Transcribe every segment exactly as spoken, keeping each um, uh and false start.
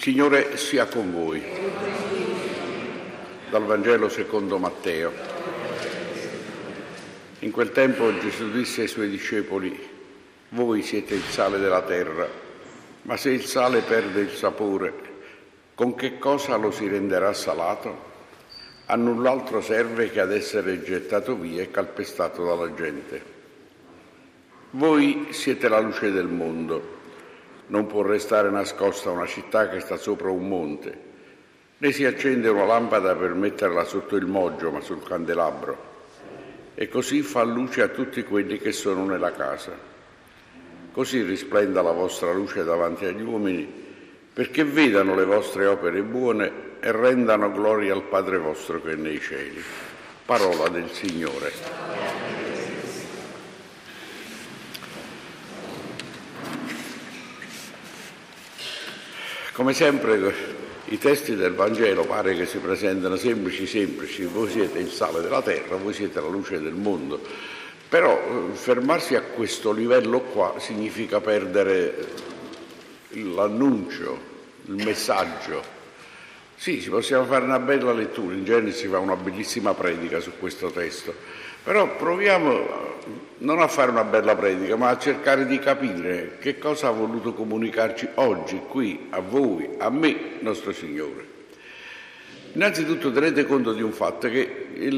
Signore sia con voi. Dal Vangelo secondo Matteo. In quel tempo Gesù disse ai suoi discepoli: voi siete il sale della terra, ma se il sale perde il sapore, con che cosa lo si renderà salato? A null'altro serve che ad essere gettato via e calpestato dalla gente. Voi siete la luce del mondo. Non può restare nascosta una città che sta sopra un monte, né si accende una lampada per metterla sotto il moggio, ma sul candelabro, e così fa luce a tutti quelli che sono nella casa. Così risplenda la vostra luce davanti agli uomini, perché vedano le vostre opere buone e rendano gloria al Padre vostro che è nei cieli. Parola del Signore. Come sempre i testi del Vangelo pare che si presentano semplici semplici, voi siete il sale della terra, voi siete la luce del mondo, però fermarsi a questo livello qua significa perdere l'annuncio, il messaggio. Sì, ci possiamo fare una bella lettura, in genere si fa una bellissima predica su questo testo, però proviamo non a fare una bella predica, ma a cercare di capire che cosa ha voluto comunicarci oggi, qui, a voi, a me, nostro Signore. Innanzitutto tenete conto di un fatto, che il,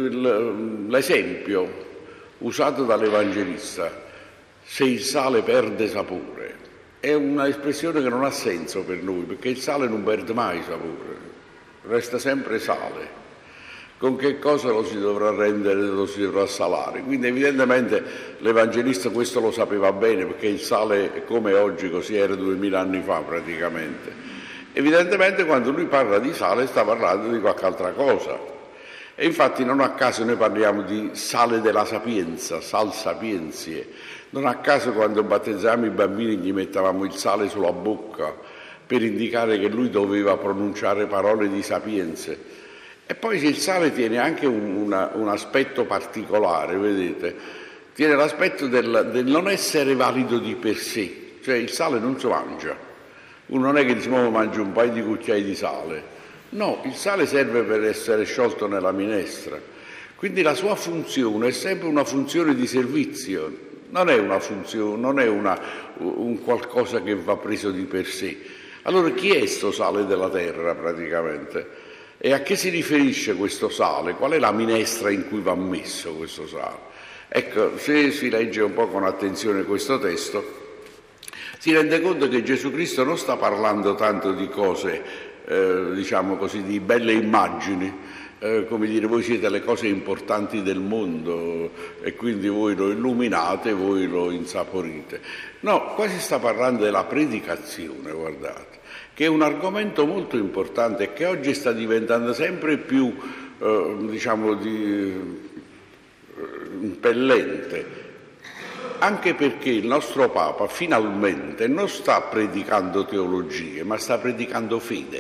il, l'esempio usato dall'Evangelista, se il sale perde sapore, è un'espressione che non ha senso per noi, perché il sale non perde mai sapore, resta sempre sale. Con che cosa lo si dovrà rendere, lo si dovrà salare? Quindi evidentemente l'Evangelista questo lo sapeva bene, perché il sale è come oggi, così era duemila anni fa praticamente. Evidentemente quando lui parla di sale sta parlando di qualche altra cosa. E infatti non a caso noi parliamo di sale della sapienza, sal sapienzie. Non a caso quando battezzavamo i bambini gli mettevamo il sale sulla bocca per indicare che lui doveva pronunciare parole di sapienze. E poi il sale tiene anche un, una, un aspetto particolare, vedete, tiene l'aspetto del, del non essere valido di per sé, cioè il sale non si mangia, uno non è che dice ma mangia un paio di cucchiai di sale, no, il sale serve per essere sciolto nella minestra, quindi la sua funzione è sempre una funzione di servizio, non è una funzione, non è una, un qualcosa che va preso di per sé. Allora chi è sto sale della terra praticamente? E a che si riferisce questo sale? Qual è la minestra in cui va messo questo sale? Ecco, se si legge un po' con attenzione questo testo, si rende conto che Gesù Cristo non sta parlando tanto di cose, eh, diciamo così, di belle immagini, eh, come dire, voi siete le cose importanti del mondo e quindi voi lo illuminate, voi lo insaporite. No, qua si sta parlando della predicazione, guardate, che è un argomento molto importante e che oggi sta diventando sempre più, eh, diciamo, di, eh, impellente, anche perché il nostro Papa finalmente non sta predicando teologie, ma sta predicando fede.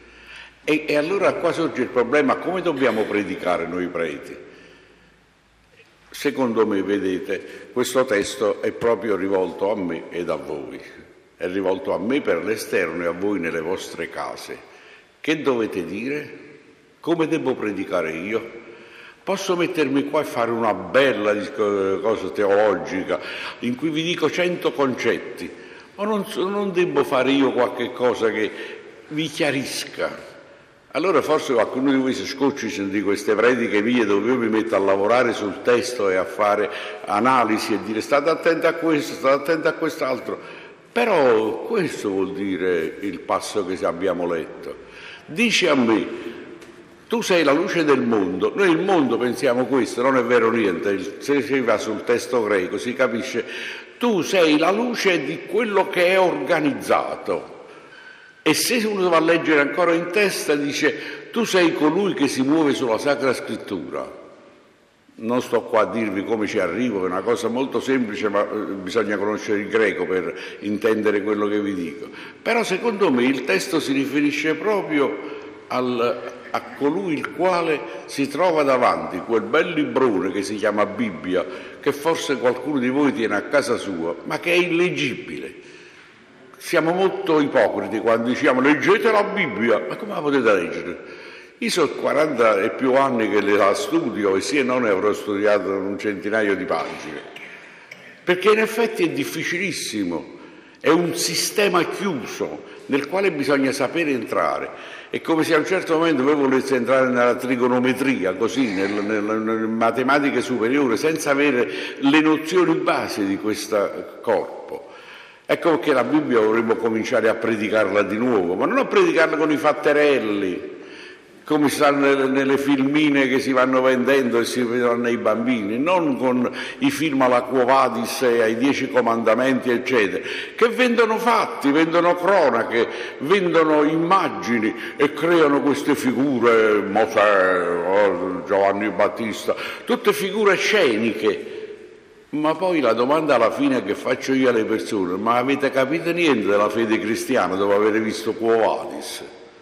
E, e allora qua sorge il problema: come dobbiamo predicare noi preti? Secondo me, vedete, questo testo è proprio rivolto a me ed a voi. È rivolto a me per l'esterno e a voi nelle vostre case. Che dovete dire? Come devo predicare io? Posso mettermi qua e fare una bella cosa teologica in cui vi dico cento concetti, ma non, non devo fare io qualche cosa che vi chiarisca. Allora forse qualcuno di voi si scoccia di queste prediche mie dove io mi metto a lavorare sul testo e a fare analisi e dire state attenti a questo, state attenti a quest'altro. Però questo vuol dire il passo che abbiamo letto. Dice a me, tu sei la luce del mondo. Noi il mondo pensiamo questo, non è vero niente. Se si va sul testo greco si capisce, tu sei la luce di quello che è organizzato. E se uno va a leggere ancora in testa dice, tu sei colui che si muove sulla Sacra Scrittura. Non sto qua a dirvi come ci arrivo, è una cosa molto semplice, ma bisogna conoscere il greco per intendere quello che vi dico. Però secondo me il testo si riferisce proprio al, a colui il quale si trova davanti, quel bel librone che si chiama Bibbia, che forse qualcuno di voi tiene a casa sua, ma che è illeggibile. siamo molto ipocriti quando diciamo leggete la Bibbia, ma come la potete leggere? Io sono quaranta e più anni che la studio e sì e no ne avrò studiato un centinaio di pagine, perché in effetti è difficilissimo, è un sistema chiuso nel quale bisogna sapere entrare. È come se a un certo momento voi voleste entrare nella trigonometria, così, nel, nel, nelle matematiche superiori, senza avere le nozioni base di questo corpo. Ecco che la Bibbia dovremmo cominciare a predicarla di nuovo, ma non a predicarla con i fatterelli, come stanno nelle, nelle filmine che si vanno vendendo e si vedono nei bambini, non con i film alla Quo Vadis e ai Dieci Comandamenti, eccetera, che vendono fatti, vendono cronache, vendono immagini e creano queste figure, Mosè, Giovanni Battista, tutte figure sceniche. Ma poi la domanda alla fine che faccio io alle persone: ma avete capito niente della fede cristiana dopo aver visto Quo Vadis?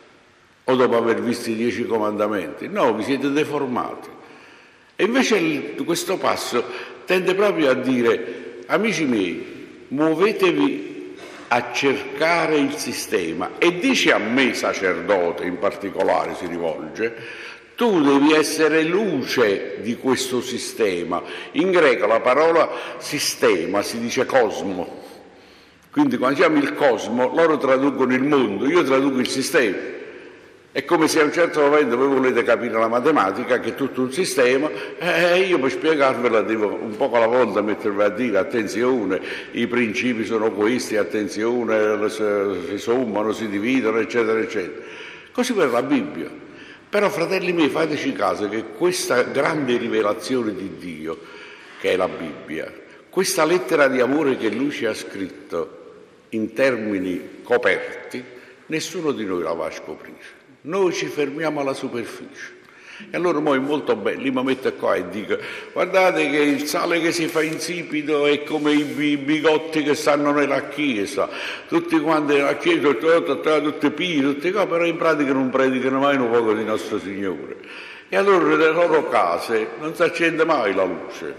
O dopo aver visto i Dieci Comandamenti? No, vi siete deformati. E invece il, questo passo tende proprio a dire: amici miei, muovetevi a cercare il sistema. E dice a me, sacerdote in particolare, si rivolge: tu devi essere luce di questo sistema. In greco la parola sistema si dice cosmo. Quindi quando diciamo il cosmo, loro traducono il mondo, io traduco il sistema. È come se a un certo momento voi volete capire la matematica, che è tutto un sistema, e io per spiegarvela devo un poco alla volta mettervi a dire: attenzione, i principi sono questi, attenzione, si sommano, si dividono, eccetera, eccetera. Così per la Bibbia. Però, fratelli miei, fateci caso che questa grande rivelazione di Dio, che è la Bibbia, questa lettera di amore che Lui ci ha scritto in termini coperti, nessuno di noi la va a scoprire. Noi ci fermiamo alla superficie. E allora mo è molto bello, io mi metto qua e dico: guardate che il sale che si fa insipido è come i bigotti che stanno nella chiesa, tutti quanti nella chiesa, tutti pii, tutti qua, però in pratica non predicano mai un poco di nostro Signore. E allora nelle loro case non si accende mai la luce.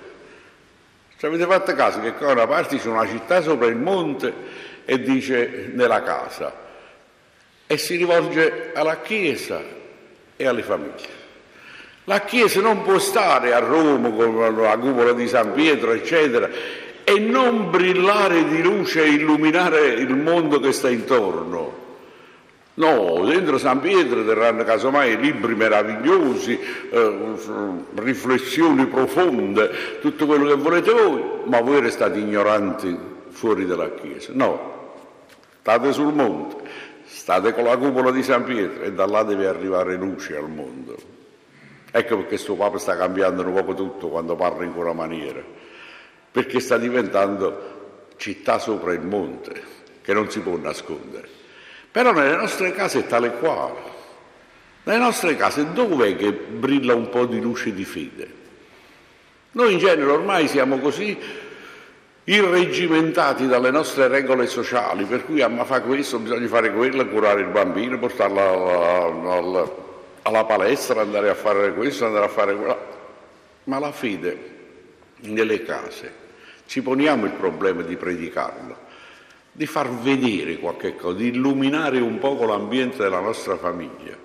Ci avete fatto caso che qua da una parte c'è una città sopra il monte e dice nella casa, e si rivolge alla Chiesa e alle famiglie. La Chiesa non può stare a Roma con la cupola di San Pietro, eccetera, e non brillare di luce e illuminare il mondo che sta intorno. No, dentro San Pietro terranno casomai libri meravigliosi, eh, riflessioni profonde, tutto quello che volete voi, ma voi restate ignoranti fuori dalla Chiesa. No, state sul monte. State con la cupola di San Pietro e da là deve arrivare luce al mondo. Ecco perché sto Papa sta cambiando un poco tutto quando parla in quella maniera, perché sta diventando città sopra il monte, che non si può nascondere. Però nelle nostre case è tale quale. Nelle nostre case dov'è che brilla un po' di luce di fede? Noi in genere ormai siamo così irreggimentati dalle nostre regole sociali, per cui a fare questo bisogna fare quello, curare il bambino, portarlo alla, alla, alla palestra, andare a fare questo, andare a fare quello. Ma la fede nelle case, ci poniamo il problema di predicarlo, di far vedere qualche cosa, di illuminare un poco l'ambiente della nostra famiglia.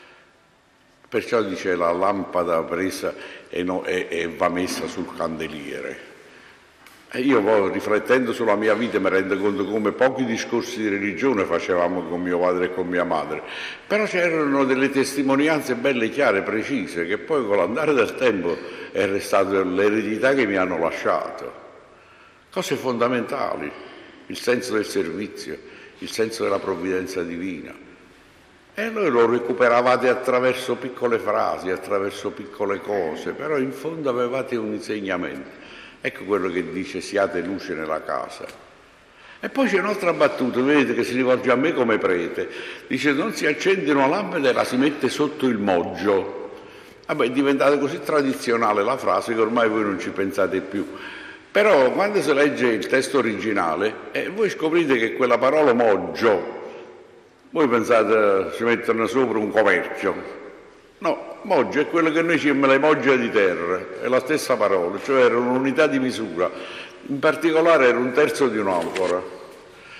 Perciò dice la lampada presa e, no, e, e va messa sul candeliere. E io poi, riflettendo sulla mia vita, mi rendo conto come pochi discorsi di religione facevamo con mio padre e con mia madre, però c'erano delle testimonianze belle, chiare, precise, che poi con l'andare del tempo è restata l'eredità che mi hanno lasciato. Cose fondamentali, il senso del servizio, il senso della provvidenza divina. E noi lo recuperavate attraverso piccole frasi, attraverso piccole cose, però in fondo avevate un insegnamento. Ecco quello che dice: siate luce nella casa. E poi c'è un'altra battuta, vedete, che si rivolge a me come prete. Dice: non si accende una lampada e la si mette sotto il moggio. Vabbè, è diventata così tradizionale la frase che ormai voi non ci pensate più. Però quando si legge il testo originale, eh, voi scoprite che quella parola moggio, voi pensate si mettono sopra un coperchio. No, moggio è quello che noi chiamiamo le moggia di terra, è la stessa parola, cioè era un'unità di misura, in particolare era un terzo di un'ancora.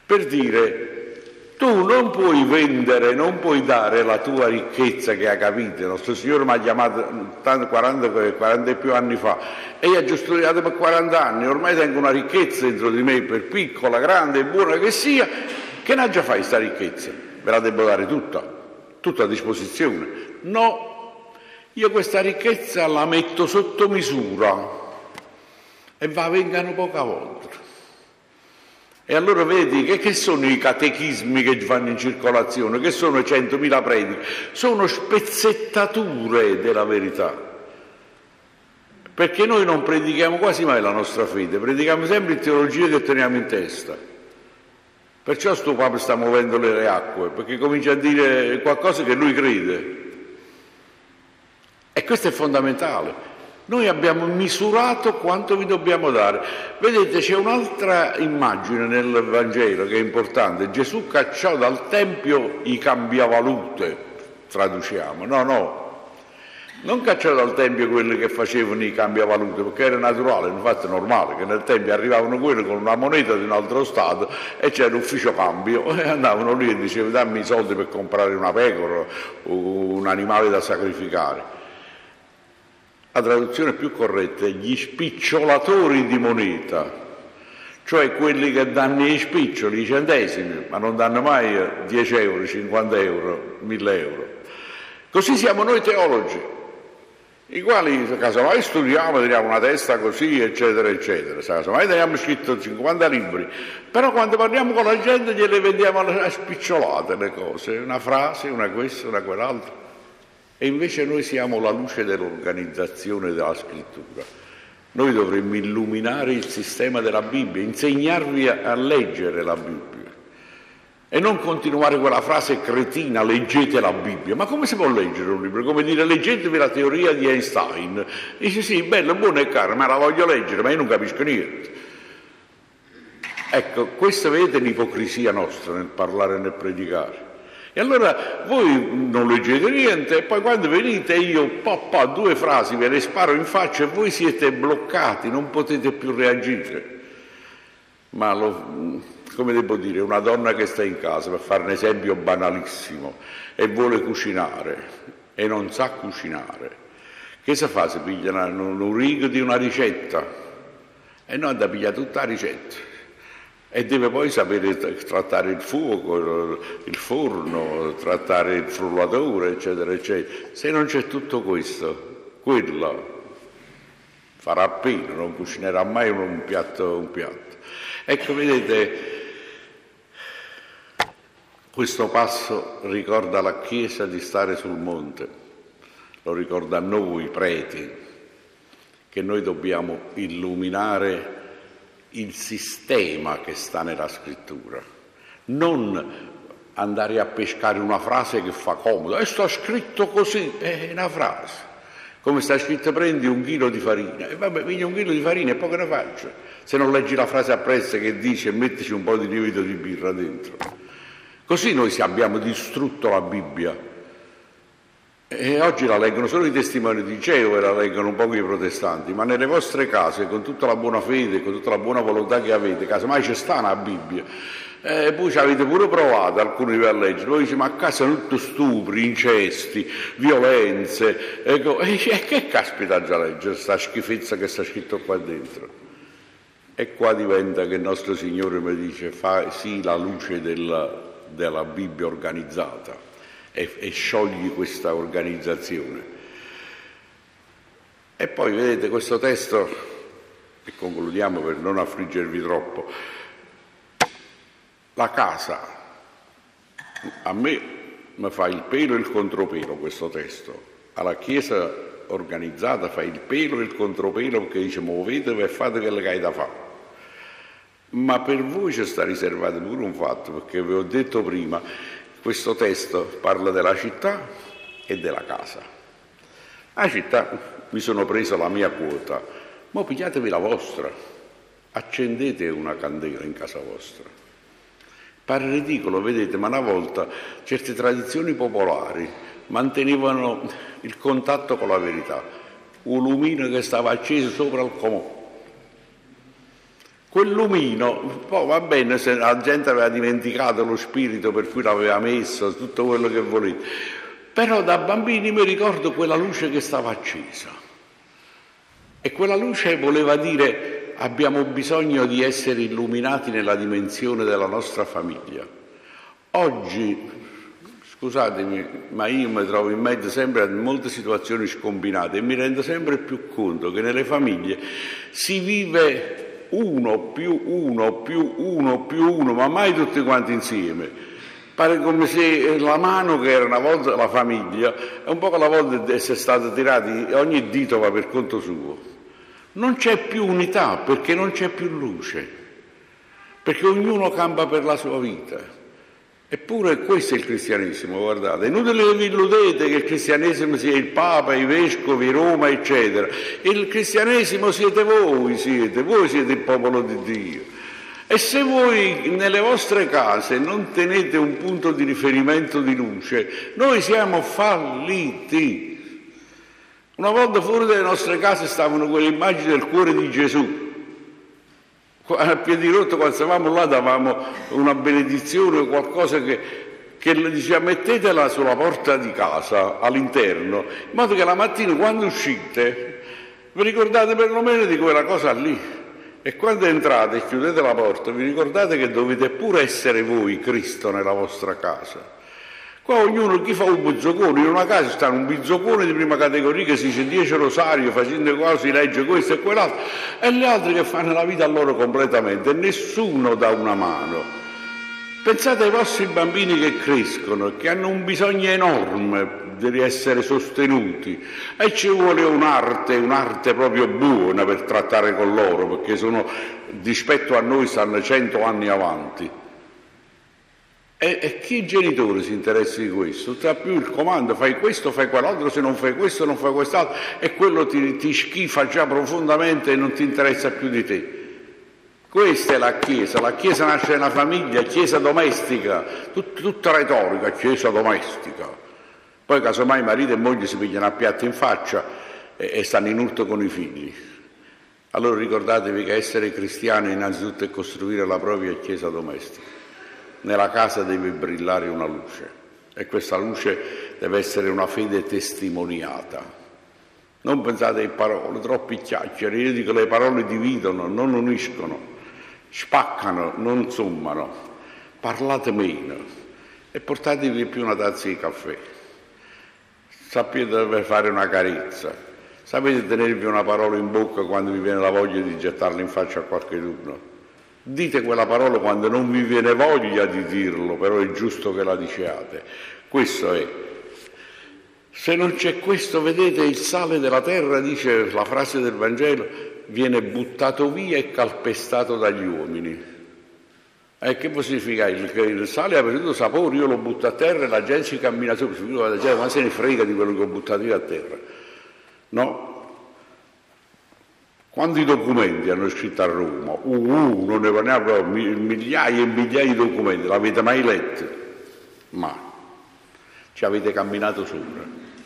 per dire: tu non puoi vendere, non puoi dare la tua ricchezza, che ha capito. Il nostro Signore mi ha chiamato quaranta, quaranta e più anni fa e io ho già studiato per quaranta anni, ormai tengo una ricchezza dentro di me, per piccola, grande e buona che sia. Che ne già fai sta ricchezza? Ve la devo dare tutta, tutta a disposizione? No, io questa ricchezza la metto sotto misura e va vengano poca volta. E allora vedi che, che sono i catechismi che vanno in circolazione, che sono centomila prediche, sono spezzettature della verità. Perché noi non predichiamo quasi mai la nostra fede, predichiamo sempre le teologie che teniamo in testa. Perciò sto Papa sta muovendo le acque, perché comincia a dire qualcosa che lui crede. E questo è fondamentale. Noi abbiamo misurato quanto vi dobbiamo dare. Vedete, c'è un'altra immagine nel Vangelo che è importante. Gesù cacciò dal Tempio i cambiavalute, traduciamo. No, no, non cacciò dal Tempio quelli che facevano i cambiavalute, perché era naturale, infatti è normale, che nel Tempio arrivavano quelli con una moneta di un altro Stato e c'era l'ufficio cambio e andavano lì e dicevano: dammi i soldi per comprare una pecora o un animale da sacrificare. La traduzione più corretta è gli spicciolatori di moneta, cioè quelli che danno i spiccioli, i centesimi, ma non danno mai dieci euro, cinquanta euro, mille euro. Così siamo noi teologi, i quali, casomai studiamo, teniamo una testa così, eccetera, eccetera. Casomai teniamo scritto cinquanta libri, però quando parliamo con la gente gliele vendiamo a spicciolate le cose, una frase, una questa, una quell'altra. E invece noi siamo la luce dell'organizzazione della scrittura. Noi dovremmo illuminare il sistema della Bibbia, insegnarvi a, a leggere la Bibbia e non continuare quella frase cretina: leggete la Bibbia. Ma come si può leggere un libro? Come dire: leggetevi la teoria di Einstein. Dice: sì, bello, buono e caro, ma la voglio leggere, ma io non capisco niente. Ecco, questa vedete l'ipocrisia nostra nel parlare e nel predicare. E allora voi non leggete niente e poi quando venite io papà, due frasi ve le sparo in faccia e voi siete bloccati, non potete più reagire. Ma lo, come devo dire, una donna che sta in casa, per fare un esempio banalissimo, e vuole cucinare e non sa cucinare, che si fa? Si piglia un, un rigo di una ricetta e non da pigliare tutta la ricetta. E deve poi sapere trattare il fuoco, il forno, trattare il frullatore, eccetera, eccetera. Se non c'è tutto questo, quella farà pena, non cucinerà mai un piatto, un piatto. Ecco, vedete, questo passo ricorda la Chiesa di stare sul monte, lo ricorda a noi preti, che noi dobbiamo illuminare il sistema che sta nella scrittura, non andare a pescare una frase che fa comodo, e sta scritto così, è una frase, come sta scritto: prendi un chilo di farina, e vabbè, prendi un chilo di farina e poi che ne faccio? Se non leggi la frase appresso che dice: mettici un po' di lievito di birra dentro. Così noi abbiamo distrutto la Bibbia. E oggi la leggono solo i testimoni di Geova e la leggono un po' i protestanti, ma nelle vostre case, con tutta la buona fede, con tutta la buona volontà che avete, casomai c'è sta una Bibbia, e poi ci avete pure provato alcuni a leggere, poi dice: ma a casa sono tutto stupri, incesti, violenze, ecco, e che caspita già leggere sta schifezza che sta scritto qua dentro? E qua diventa che il nostro Signore mi dice: fa sì la luce della, della Bibbia organizzata. E, e sciogli questa organizzazione. E poi vedete questo testo, e concludiamo per non affliggervi troppo, la casa, a me mi fa il pelo e il contropelo questo testo, alla Chiesa organizzata fa il pelo e il contropelo, perché dice: muovetevi e fate quello che hai da fare. Ma per voi ci sta riservato pure un fatto, perché vi ho detto prima, questo testo parla della città e della casa. La città, mi sono preso la mia quota, ma pigliatevi la vostra, accendete una candela in casa vostra. Pare ridicolo, vedete, ma una volta certe tradizioni popolari mantenevano il contatto con la verità, un lumino che stava acceso sopra il comò. Quel lumino, poi va bene se la gente aveva dimenticato lo spirito per cui l'aveva messo, tutto quello che volete, però da bambini mi ricordo quella luce che stava accesa. E quella luce voleva dire: abbiamo bisogno di essere illuminati nella dimensione della nostra famiglia. Oggi, scusatemi, ma io mi trovo in mezzo sempre a molte situazioni scombinate e mi rendo sempre più conto che nelle famiglie si vive uno più uno più uno più uno, ma mai tutti quanti insieme. Pare come se la mano che era una volta la famiglia, è un po' che la volta di essere stata tirati, ogni dito va per conto suo. Non c'è più unità perché non c'è più luce, perché ognuno campa per la sua vita. Eppure questo è il cristianesimo, guardate. È inutile che vi illudete che il cristianesimo sia il Papa, i vescovi, Roma, eccetera. Il cristianesimo siete voi, siete, voi siete il popolo di Dio. E se voi nelle vostre case non tenete un punto di riferimento di luce, noi siamo falliti. Una volta fuori dalle nostre case stavano quelle immagini del cuore di Gesù. A piedi rotti, quando stavamo là, davamo una benedizione o qualcosa che, che le diceva: mettetela sulla porta di casa, all'interno, in modo che la mattina quando uscite vi ricordate perlomeno di quella cosa lì. E quando entrate e chiudete la porta, vi ricordate che dovete pure essere voi Cristo nella vostra casa. Qua ognuno, chi fa un bizzocone, in una casa sta un bizzocone di prima categoria che si dice dieci rosario, facendo cose, legge questo e quell'altro, e gli altri che fanno la vita a loro completamente, e nessuno dà una mano. Pensate ai vostri bambini che crescono, che hanno un bisogno enorme di essere sostenuti, e ci vuole un'arte, un'arte proprio buona per trattare con loro, perché sono, rispetto a noi stanno cento anni avanti. E, e chi genitore si interessa di questo? Tra più il comando, fai questo, fai quell'altro, se non fai questo non fai quest'altro, e quello ti, ti schifa già profondamente e non ti interessa più di te. Questa è la Chiesa, la Chiesa nasce nella famiglia, Chiesa domestica, tut, tutta retorica, Chiesa domestica. Poi casomai marito e moglie si pigliano a piatti in faccia e, e stanno in urto con i figli. Allora ricordatevi che essere cristiani innanzitutto è costruire la propria Chiesa domestica. Nella casa deve brillare una luce e questa luce deve essere una fede testimoniata. Non pensate a parole, troppi chiacchiere. Io dico che le parole dividono, non uniscono, spaccano, non sommano. Parlate meno e portatevi più una tazza di caffè. Sapete dove fare una carezza, sapete tenervi una parola in bocca quando vi viene la voglia di gettarla in faccia a qualcuno. Dite quella parola quando non vi viene voglia di dirlo, però è giusto che la diciate. Questo è. Se non c'è questo, vedete, il sale della terra, dice la frase del Vangelo, viene buttato via e calpestato dagli uomini. E che può significare? Il, il sale ha perduto sapore, io lo butto a terra e la gente ci cammina sopra, ma se ne frega di quello che ho buttato io a terra. No? Quanti documenti hanno scritto a Roma? Uh, uh, non ne parliamo proprio, migliaia e migliaia di documenti, l'avete mai letto? Ma ci avete camminato sopra.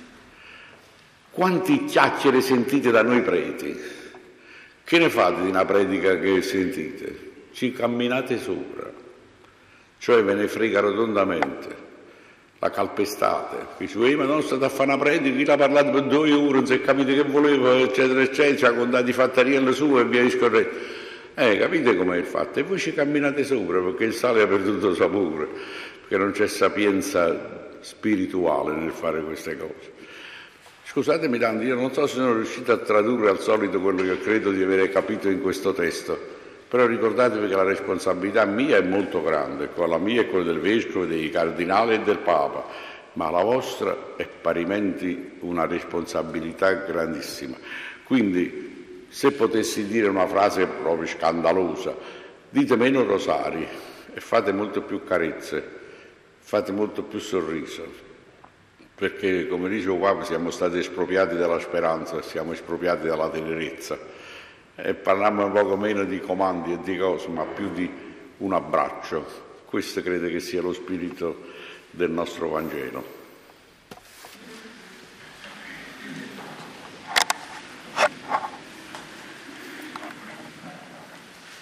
Quanti chiacchiere sentite da noi preti? Che ne fate di una predica che sentite? Ci camminate sopra, cioè ve ne frega rotondamente. La calpestate, dice, eh, ma non state a fare una predica, chi l'ha parlato per due ore, non si è capito che voleva, eccetera, eccetera, ci ha contato i fattarielle sue e via discorrendo. Eh, capite com'è il fatto? E voi ci camminate sopra, perché il sale ha perduto sapore, perché non c'è sapienza spirituale nel fare queste cose. Scusatemi tanto, io non so se sono riuscito a tradurre al solito quello che credo di avere capito in questo testo, però ricordatevi che la responsabilità mia è molto grande, la mia è quella del vescovo, dei cardinali e del Papa, ma la vostra è parimenti una responsabilità grandissima. Quindi, se potessi dire una frase proprio scandalosa, dite meno rosari e fate molto più carezze, fate molto più sorriso, perché, come dicevo qua, siamo stati espropriati dalla speranza, siamo espropriati dalla tenerezza. E parliamo un poco meno di comandi e di cose, ma più di un abbraccio. Questo credo che sia lo spirito del nostro Vangelo.